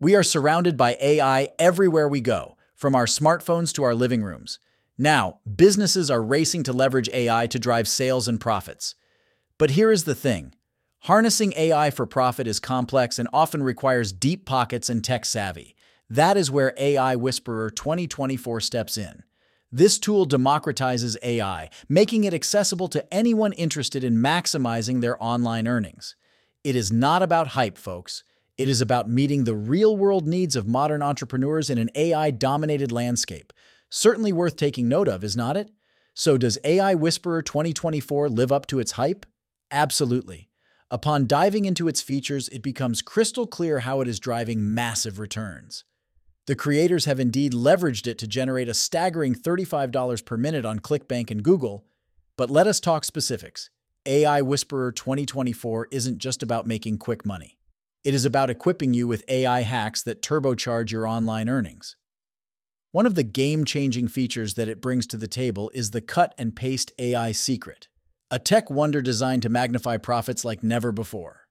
We are surrounded by AI everywhere we go, from our smartphones to our living rooms. Now, businesses are racing to leverage AI to drive sales and profits. But here is the thing. Harnessing AI for profit is complex and often requires deep pockets and tech savvy. That is where AI Whisperer 2024 steps in. This tool democratizes AI, making it accessible to anyone interested in maximizing their online earnings. It is not about hype, folks. It is about meeting the real-world needs of modern entrepreneurs in an AI-dominated landscape. Certainly worth taking note of, is not it? So does AI Whisperer 2024 live up to its hype? Absolutely. Upon diving into its features, it becomes crystal clear how it is driving massive returns. The creators have indeed leveraged it to generate a staggering $35 per minute on ClickBank and Google. But let us talk specifics. AI Whisperer 2024 isn't just about making quick money. It is about equipping you with AI hacks that turbocharge your online earnings. One of the game-changing features that it brings to the table is the Cut and Paste AI Secret, a tech wonder designed to magnify profits like never before.